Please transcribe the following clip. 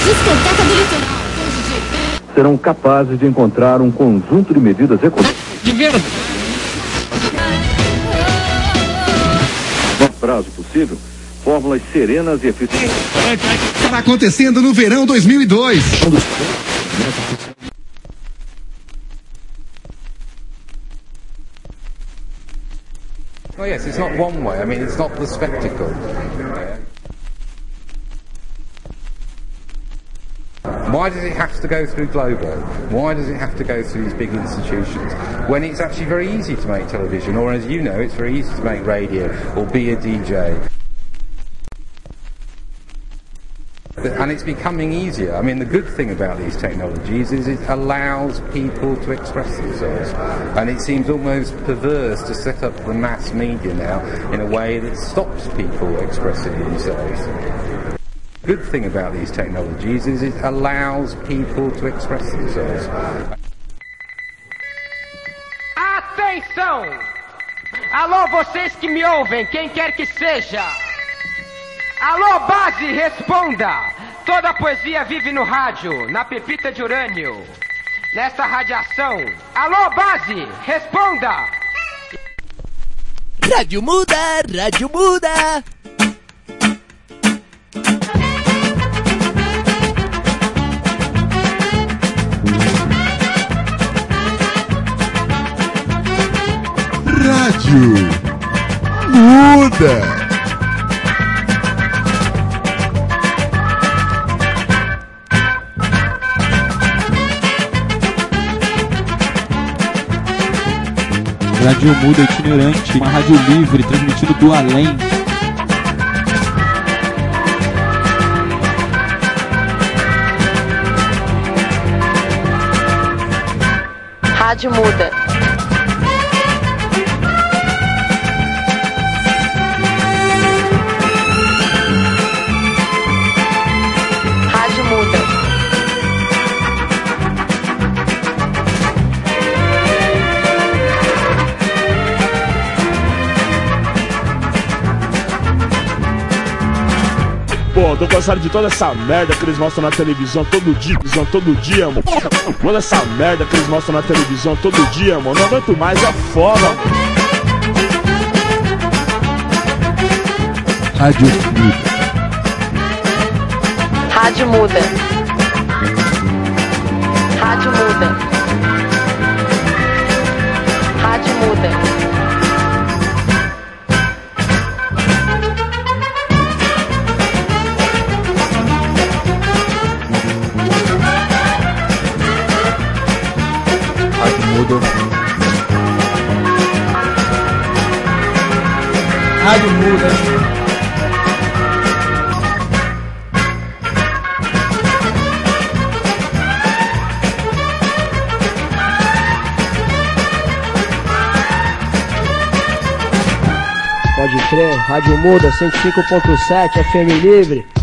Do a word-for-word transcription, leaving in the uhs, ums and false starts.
Discoteca do Litoral. Serão capazes de encontrar um conjunto de medidas econômicas. De verdade. No prazo possível, fórmulas serenas e eficientes. Está acontecendo no verão dois mil e dois. Oh yes, it's not one way. I mean, it's not the spectacle. Why does it have to go through Globo? Why does it have to go through these big institutions? When it's actually very easy to make television, or as you know, it's very easy to make radio, or be a D J. And it's becoming easier. I mean, the good thing about these technologies is it allows people to express themselves. And it seems almost perverse to set up the mass media now in a way that stops people expressing themselves. The good thing about these technologies is it allows people to express themselves. Atenção! Alô, vocês que me ouvem, quem quer que seja. Alô, base, responda! Toda a poesia vive no rádio, na pepita de urânio, nessa radiação. Alô, base, responda! Rádio muda, rádio muda! Rádio muda! Rádio Muda itinerante, uma rádio livre, transmitindo do além. Rádio Muda. Rádio Muda. Pô, tô cansado de toda essa merda que eles mostram na televisão todo dia, televisão todo dia, mano. Toda essa merda que eles mostram na televisão todo dia, mano. Não aguento mais, é foda. Rádio Muda. Rádio Muda. Rádio Muda. Rádio Muda. Rádio Muda. Pode crer, Rádio Muda cento e cinco ponto sete, F M Livre.